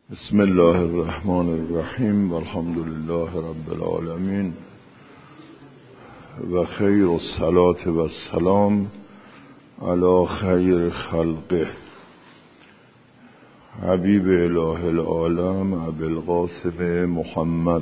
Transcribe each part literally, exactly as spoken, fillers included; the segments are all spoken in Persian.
بسم الله الرحمن الرحیم والحمد لله رب العالمین و خیر الصلاة و السلام علی خیر خلقه حبیب اله العالم ابی القاسم محمد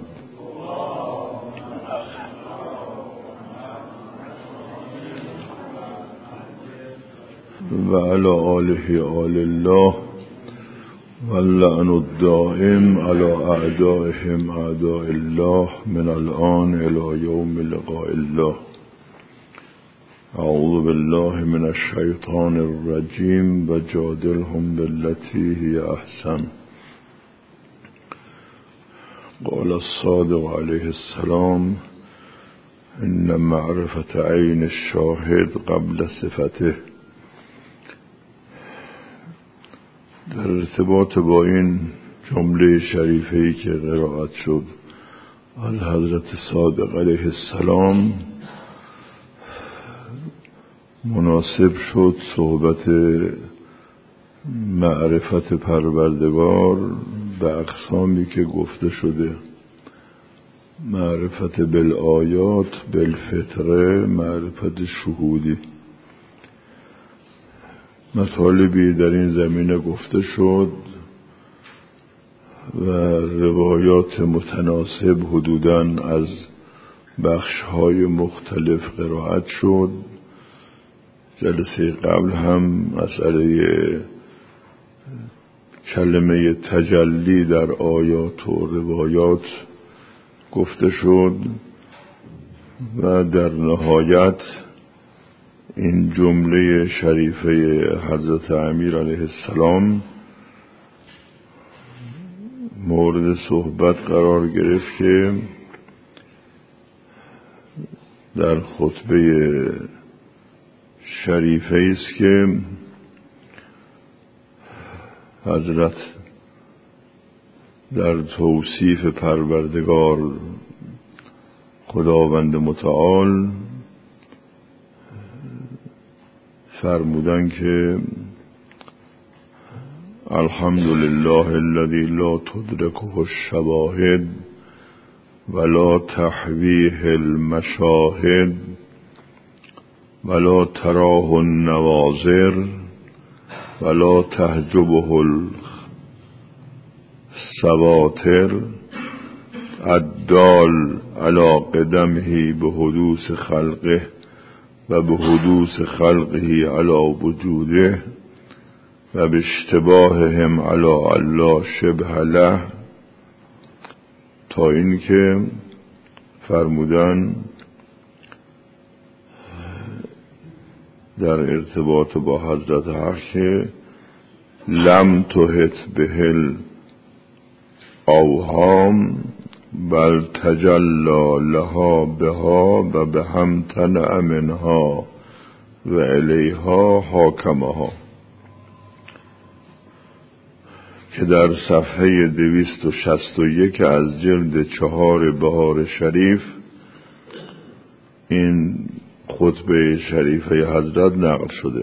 و علی آله آل الله واللعن الدائم على اعدائهم اعداء الله من الآن الى یوم لقاء الله. اعوذ بالله من الشیطان الرجیم و جادلهم بالتي هي احسن. قال الصادق علیه السلام ان معرفة عین الشاهد قبل صفته. در ارتباط با این جمله شریفه‌ای که قرائت شد از حضرت صادق علیه السلام مناسب شد صحبت معرفت پروردگار به اقسامی که گفته شده: معرفت بالآیات، بالفطره، معرفت شهودی. مطالبی در این زمینه گفته شد و روایات متناسب حدوداً از بخش‌های مختلف قرائت شد. جلسه قبل هم مسئله کلمه تجلی در آیات و روایات گفته شد و در نهایت این جمله شریفه حضرت امیر علیه السلام مورد صحبت قرار گرفت که در خطبه شریفه است که حضرت در توصیف پروردگار خداوند متعال فرمودن که الحمدلله الذی لا تدرکه الشواهد ولا تحویه المشاهد ولا تراه النواظر ولا تحجبه السواتر الدال علی قدمه بحدوث خلقه و به حدوث خلقه علی وجوده و به اشتباههم علی الله شبه له، تا این که فرمودن در ارتباط با حضرت حق که لم تحط به الاوهام بل تجلی لها بها و به هم تنع منها و الیها حاکمها، که در صفحه دویست و شصت و یک از جلد چهار بهار شریف این خطبه شریفه حضرت نقل شده.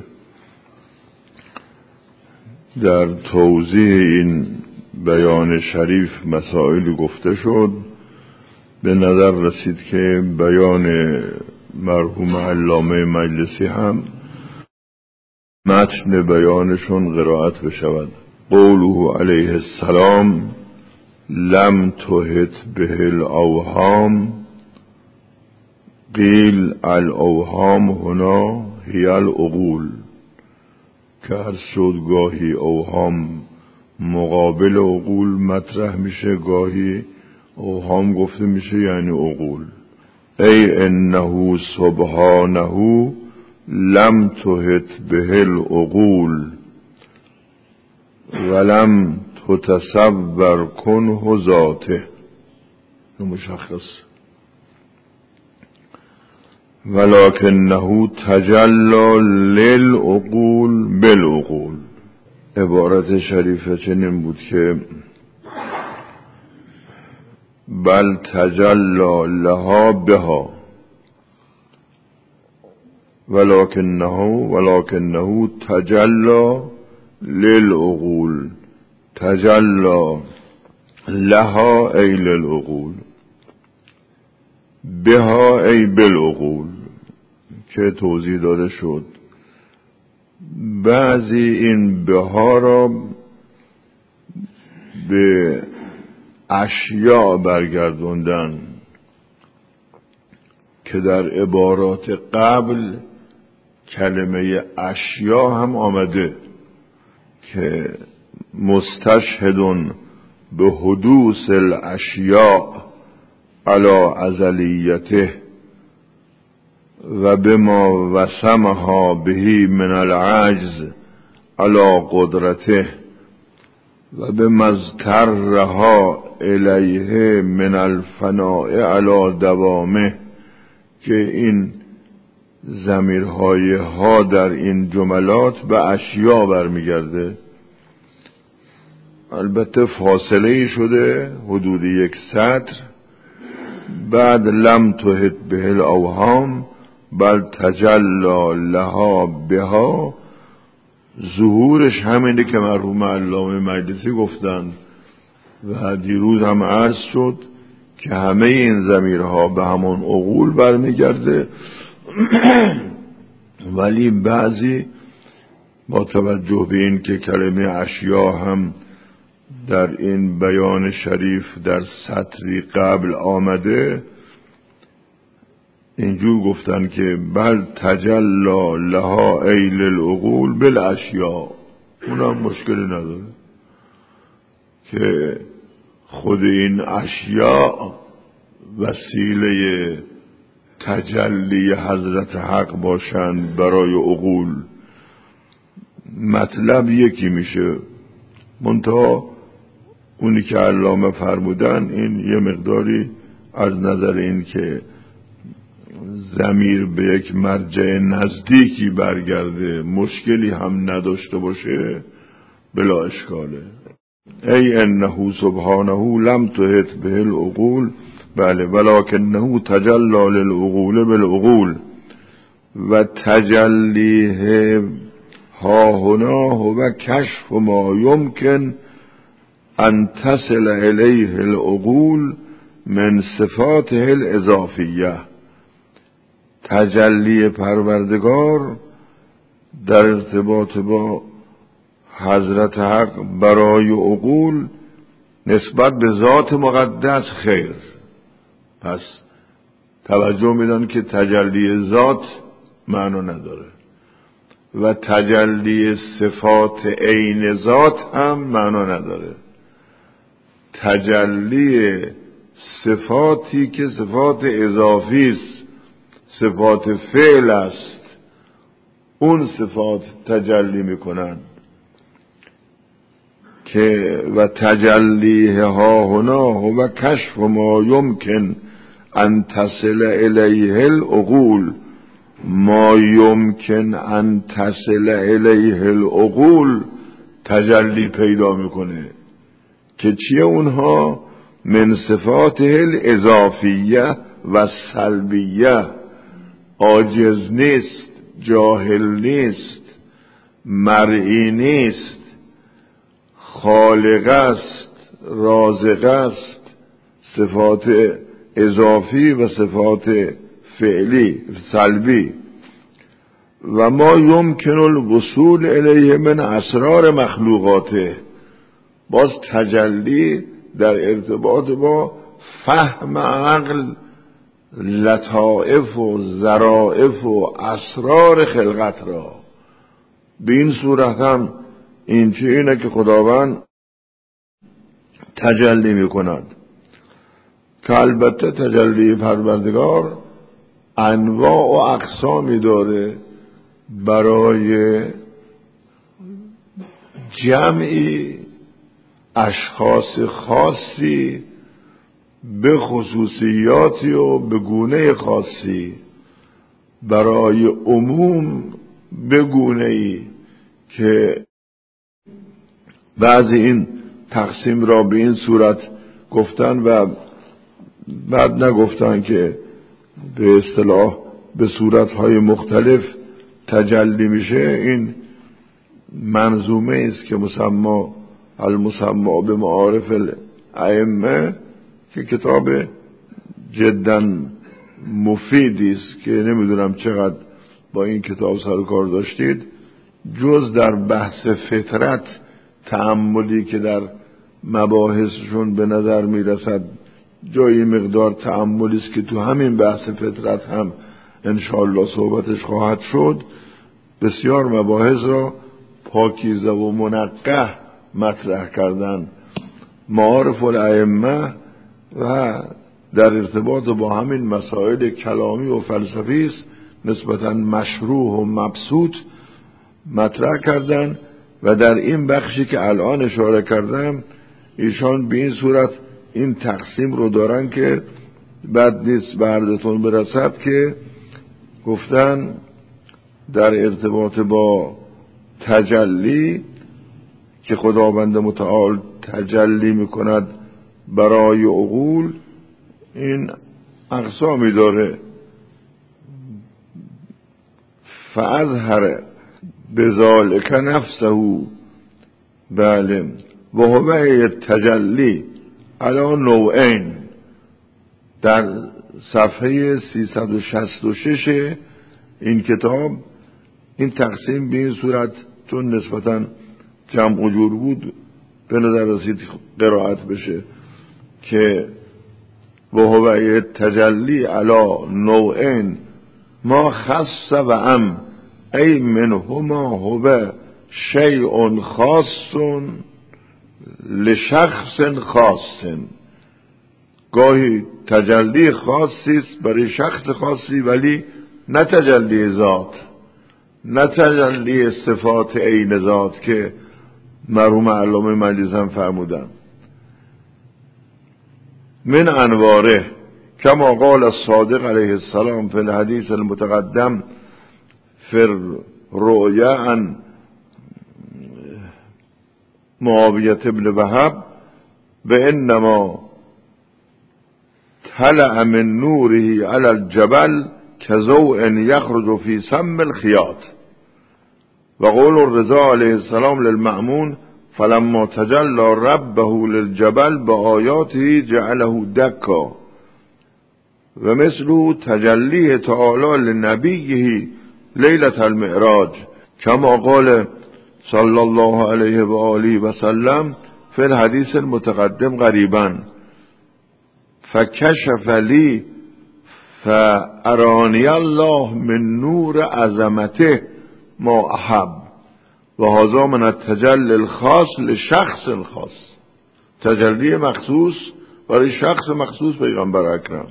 در توضیح این بیان شریف مسائل گفته شد. به نظر رسید که بیان مرحوم علامه مجلسی هم متن بیانشون قرائت بشود. قوله علیه السلام لم تحط به الاوهام، قیل الاوهام هنا هی العقول، که هر شد گاهی اوهام مقابل عقول مطرح میشه، گاهی اوهام گفته میشه یعنی عقول. ای انه سبحانه لم تحط به العقول ولم تتصور کنه ذاته. مشخص. ولکنه تجلی للعقول بالعقول. عبارت شریفه چنین بود که بل تجلی لها بها ولکنه ولکنه تجلی للعقول تجلا لها ای للعقول، بها ای بالعقول که توضیح داده شد. بعضی این بها را به اشیاء برگردوندن که در عبارات قبل کلمه اشیاء هم آمده که مستشهد به حدوث الاشیاء علی ازلیته و بما وسمها بهی من العجز علی قدرته و بما اضطرها الیه من الفناء علی دوامه، که این ضمیرهای ها در این جملات به اشیاء برمیگرده. البته فاصله ای شده حدود یک سطر، بعد لم تحط به الاوهام بل تجلا لها بها. ظهورش همینه که مرحوم علامه مجلسی گفتن و دیروز هم عرض شد که همه این ضمیرها به همون عقول برمیگرده، ولی بعضی با توجه به این که کلمه اشیا هم در این بیان شریف در سطری قبل آمده، اینجور گفتن که بل تجلا لها ای للعقول بالاشیاء. اونم مشکلی نداره که خود این اشیاء وسیله تجلی حضرت حق باشند برای عقول. مطلب یکی میشه، منتها اونی که علامه فرمودن این یه مقداری از نظر این که ضمیر به یک مرجع نزدیکی برگرده مشکلی هم نداشته باشه بلا اشکاله. ای انه سبحانه لم تحط به العقول، بله، ولکنه تجلی للعقول بالعقول و تجلیه ها هنا و کشف ما یمکن ان تصل الیه العقول من صفاته الاضافیه. تجلی پروردگار در ارتباط با حضرت حق برای عقول نسبت به ذات مقدس خیر. پس توجه میدن که تجلی ذات معنا نداره و تجلی صفات عین ذات هم معنا نداره. تجلی صفاتی که صفات اضافی است، صفات فعل است، اون صفات تجلی میکنند که و تجلیه ها هنا و کشف ما یمکن ان تصل الیه العقول. ما یمکن ان تصل الیه العقول تجلی پیدا میکنه که چیه اونها؟ من صفات الاضافیه و سلبیه. عاجز نیست، جاهل نیست، مرئی نیست، خالق است، رازق است. صفات اضافی و صفات فعلی سلبی. و ما یمکن الوصول الیه من اسرار مخلوقاته. باز تجلی در ارتباط با فهم عقل لطائف و ظرائف و اسرار خلقت را. به این صورت هم این چه اینه که خداوند تجلی می کند که البته تجلی پروردگار انواع و اقسامی داره برای جمعی اشخاص خاصی به خصوصیاتی و به گونه خاصی، برای عموم به گونه‌ای که بعضی این تقسیم را به این صورت گفتن و بعد نگفتن که به اصطلاح به صورتهای مختلف تجلی میشه. این منظومه است که مسما المسمع به معارف الائمه که کتاب جدا مفیدی است که نمیدونم چقدر با این کتاب سر و کار داشتید، جز در بحث فطرت تأملی که در مباحثشون به نظر میرسد جایی مقدار تأملی است که تو همین بحث فطرت هم انشاءالله صحبتش خواهد شد، بسیار مباحث را پاکیزه و منقح مطرح کردن. معارف الائمه و در ارتباط با همین مسائل کلامی و فلسفی است نسبتاً مشروح و مبسوط مطرح کردن و در این بخشی که الان اشاره کردم ایشان به این صورت این تقسیم رو دارن که بد نیست به عرضتون برسد که گفتن در ارتباط با تجلی که خداوند متعال تجلی میکند برای عقول، این اقسامی داره. فاظهر بذالک نفسه، بله، و هو تجلی علی نوعین. در صفحه سیصد و شصت و شش این کتاب این تقسیم به این صورت چون نسبتاً جمع و جور بود به نظر رسید قرائت بشه که و هو تجلی علی نوعین ما خص و ام ای منهما هو شیء خاص لشخص خاص. گاهی تجلی خاصی است برای شخص خاصی ولی نه تجلی ذات، نه تجلی صفات عین ذات که مرحوم علامه مجلس هم فرمودن. من انواره کما قال الصادق علیه السلام فی الحدیث المتقدم فی الرؤیا عن معاویة ابن وهب بانما طلع من نوره علی الجبل كضوء يخرج في سم الخياط. و قول الرضا علیه السلام للمأمون فلما تجلى ربه للجبل بآياته جعله دكا. و مثل تجلیه تعالی لنبیه لیلة المعراج کما قال صلی الله علیه و آله و سلم فی الحدیث المتقدم قریبا فکشف لی فارانی الله من نور عظمته ما احب و هذا من التجلی الخاص لشخص خاص. تجلی مخصوص برای شخص مخصوص پیغمبر اکرم.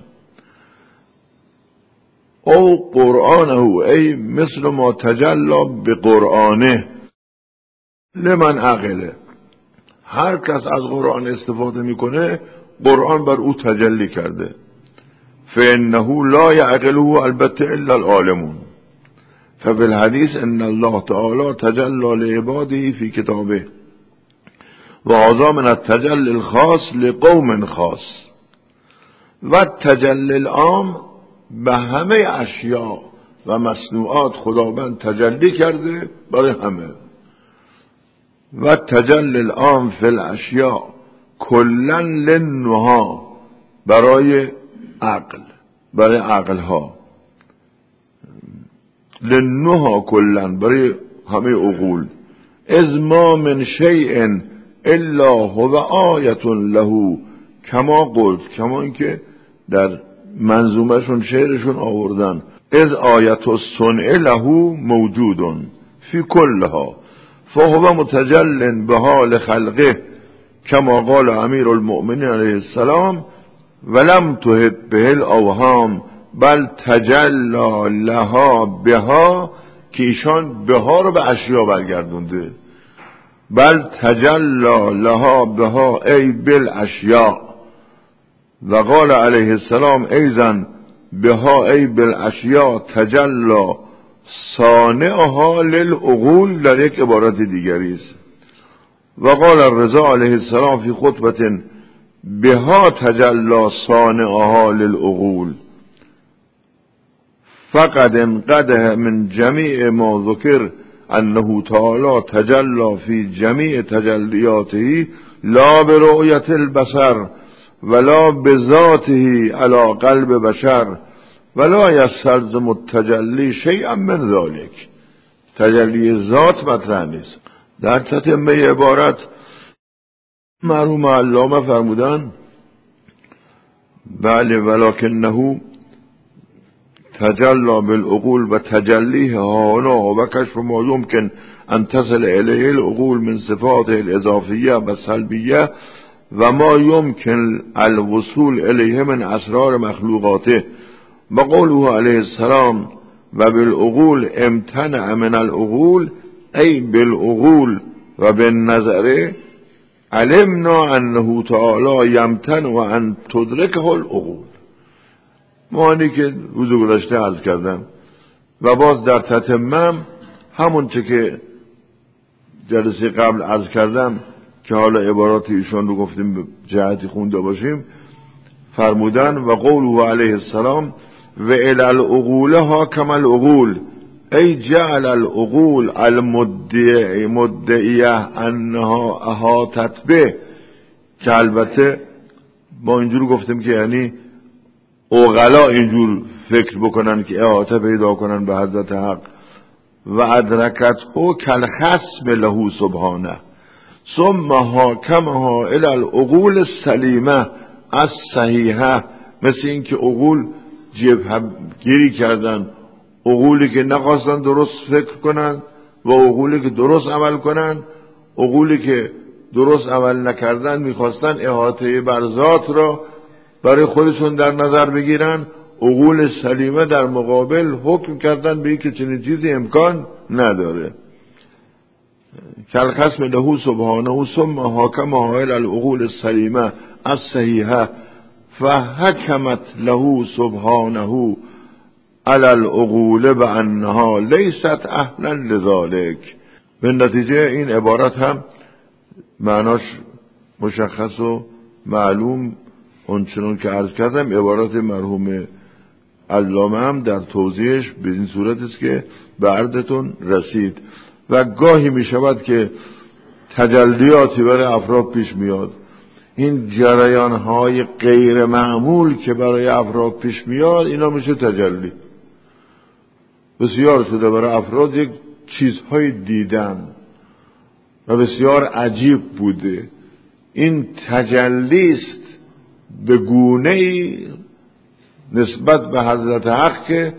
او قرآنه ای مثل ما تجلی بقرآنه لمن عقله. هر کس از قرآن استفاده میکنه قرآن بر او تجلی کرده. فانه لا یعقله البته الا العالمون. ففي الحديث ان الله تعالى تجلى لعباده في كتابه وهذا من التجلی الخاص لقوم خاص. و التجلی العام به همه اشیاء و مصنوعات خداوند تجلی کرده برای همه. و تجلی العام فی الاشیاء کلا للنها برای عقل، برای عقل ها، للنها کلا برای همه عقول. از ما من شیء الا هو آیت له کما قلت، کما اینکه در منظومهشون شعرشون آوردن از آیت الصنع له موجود فی کلها فهو متجل به حال خلقه کما قال امیر المؤمنین علیه السلام ولم تهد به الاوهام بل تجلی لها بها، که ایشان بها رو به اشیا برگردونده. بل تجلی لها بها ای بالاشیاء. و قال علیه السلام ایضا بها ای بالاشیاء تجلی صانعها للعقول، در یک عبارت دیگری است. و قال الرضا علیه السلام فی خطبه بها تجلی صانعها للعقول. فقد انقده من جمیع ما ذکر انه تعالی تجلی فی جمیع تجلیاته لا برؤیت البصر ولا بذاته علی قلب بشر ولا یستلزم التجلی شیئا من ذلک. تجلی ذات مطرح نیست. در تتمه عبارت مرحوم علامه فرمودن بله ولکنه تجلی بالعقول و تجلیه هانا و کشف ما یمکن ان تصل الیه العقول من صفات الاضافیه و سلبیه و ما یمکن الوصول الیه من اسرار مخلوقاته و قوله علیه السلام و بالعقول امتنع من العقول ای بالعقول و بالنظر علمنا انه تعالی یمتنع ان تدرکه العقول. معنی که روز گذشته عرض کردم و باز در تتمم همون چه که جلسه قبل عرض کردم که حالا عبارات ایشان رو گفتیم به جهتی خونده باشیم، فرمودن و قوله علیه السلام و الی العقول حاکم العقول ای جعل العقول المدعیه انها احاطت به، که البته ما اینجور گفتیم که یعنی عقلا اینجور فکر بکنن که احاطه پیدا کنن به حضرت حق و ادرکته کالخصم له سبحانه ثم حاکمها الی العقول السلیمه الصحیحه، مثل این که عقول جبهه گیری کردن، عقولی که نخواستن درست فکر کنن و عقولی که درست عمل کنن، عقولی که درست عمل نکردن میخواستن احاطه بر ذات را برای خودشون در نظر بگیرن، عقول سلیمه در مقابل حکم کردن به این که چنین چیزی امکان نداره. کالخصم له سبحانه ثم حاکم الی العقول السلیمه الصحیحه فحکمت له سبحانه علی العقول بانها لیست اهلا لذلک. به نتیجه این عبارت هم معناش مشخص و معلوم اونچنان که عرض کردم عبارت مرحوم علامه هم در توضیحش به این صورت است که به عرضتون رسید. و گاهی می شود که تجلیاتی برای افراد پیش میاد، این جریان های غیر معمول که برای افراد پیش میاد اینا میشه تجلی. بسیار شده برای افراد یک چیزهای دیدن و بسیار عجیب بوده، این تجلیست به گونه‌ای نسبت به حضرت حق که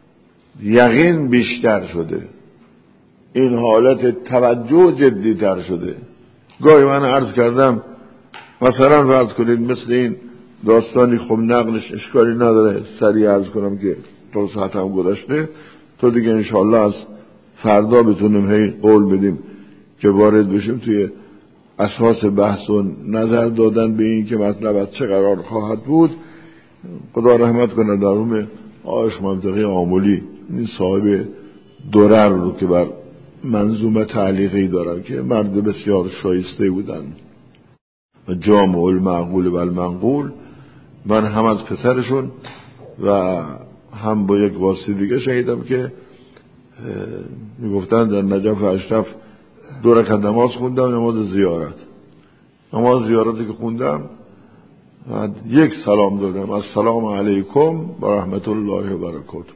یقین بیشتر شده، این حالت توجه جدی تر شده. گاهی من عرض کردم مثلا فرض کنید مثل این داستانی، خب نقلش اشکالی نداره سریع عرض کنم که تا ساعت هم گذشته تا دیگه انشاءالله از فردا بتونیم هی قول بدیم که وارد بشیم توی اساس بحث و نظر دادن به این که مطلب از چه قرار خواهد بود. خدا رحمت کنه درون آیش منطقه آمولی این صاحب درر رو که بر منظومه تعلیقی دارن که مرد بسیار شایسته بودن و جامع المعقول و المنقول. من هم از پسرشون و هم با یک واسطه دیگه شنیدم که میگفتن در نجف اشرف دو رکعت نماز خوندم، نماز زیارت. نماز زیارتی که خوندم یک سلام دادم، السلام علیکم و رحمت الله و برکاته.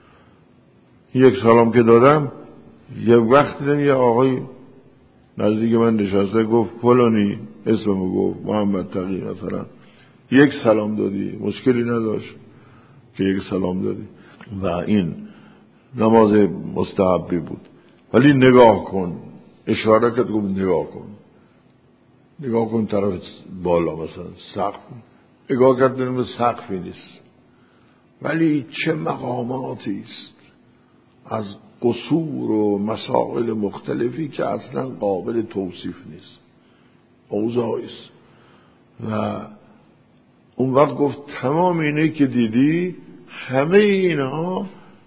یک سلام که دادم یه وقت دیدم یه آقای نزدیک من نشسته گفت فلانی، اسممو گفت محمد تقی مثلا، یک سلام دادی؟ مشکلی نداشت که یک سلام دادی و این نماز مستحبی بود. ولی نگاه کن، اشاره کرد گفت نگاه کن، نگاه کن طرف بالا مثلا سقف، نگاه کردن به سقفی نیست ولی چه مقاماتی است از قصور و مسائل مختلفی که اصلا قابل توصیف نیست، اوضاعی است. و اون وقت گفت تمام اینه که دیدی همه اینا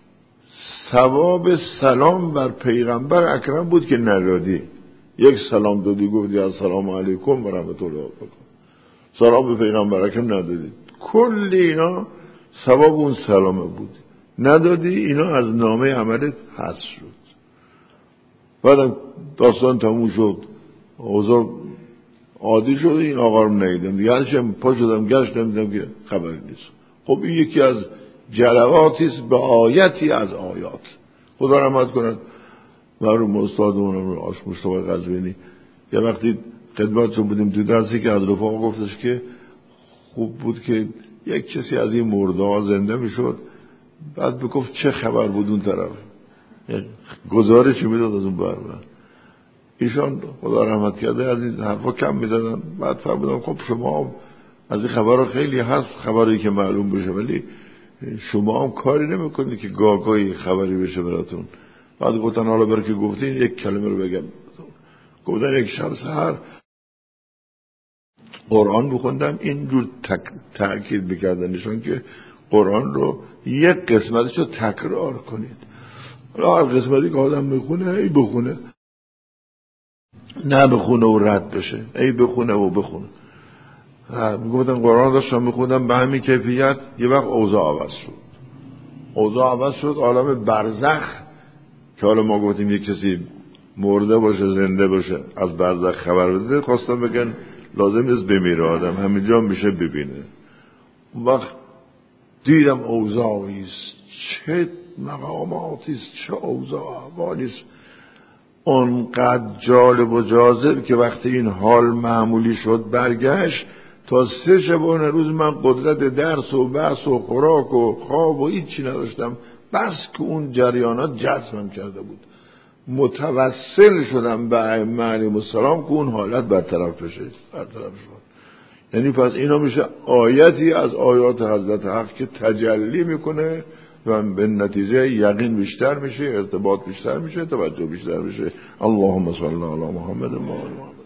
ثواب سلام بر پیغمبر اکرم بود که ندادی. یک سلام دادی گفتی السلام علیکم و رحمت الله و برکاته، سلام به پیغمبر اکرم ندادی، کل اینا ثواب اون سلامه بود. ندادی، اینا از نامه عملت حذف شد. بعدم داستان تموم شد، اوضاع عادی شد، این آقا رو ندیدم دیگه. هرچیم پا شدم گشتم دیدم که خبری نیست. خب این یکی از جلواتی است به آیتی از آیات. خدا رحمت کند مرحوم استادمون آش مصطفی قزوینی یه وقتی خدمتشون بودیم تو درسی که از رفاق گفتش که خوب بود که یک کسی از این مرده ها زنده میشد، بعد بگفت چه خبر بود اون طرف، گزارشی میداد از اون برمون. ایشان خدا رحمت کرده از این حرفا کم میدادن. بعد فهمیدم خب شما از این خبرها خیلی هست خبری که معلوم بشه، ولی شما هم کاری نمیکنید که گاگاهی خبری بشه براتون. بعد گفتن حالا برای که گفتین یک کلمه رو بگم. گفتن یک شب سحر قرآن بخوندم، اینجور تک... تأکید بکردن نشان که قرآن رو یک قسمتش رو تکرار کنید. حالا هر قسمتی که آدم میخونه ای بخونه، نه بخونه و رد بشه، ای بخونه و بخونه. میگفتن قرآن داشتم میخوندم به همین کیفیت، یه وقت اوضاع عوض شد. اوضاع عوض شد، عالم برزخ که حالا ما گفتیم یک کسی مرده باشه زنده باشه از برزخ خبر بده، خواستم بگن لازم نیست بمیره آدم، همینجا میشه ببینه. اون وقت دیدم اوضاعیست، چه مقاماتیست، چه اوضاع احوالیست، اونقدر جالب و جاذب که وقتی این حال معمولی شد برگشت، تا سه شبانه روز من قدرت درس و بحث و خوراک و خواب و هیچی نداشتم، بس که اون جریانات جذبم کرده بود. متوسل شدم به ائمه علیهم السلام که اون حالت برطرف بشه، برطرف شد. یعنی پس اینا میشه آیتی از آیات حضرت حق که تجلی میکنه و به نتیجه یقین بیشتر میشه، ارتباط بیشتر میشه، توجه بیشتر میشه. اللهم صل علی محمد و آل محمد.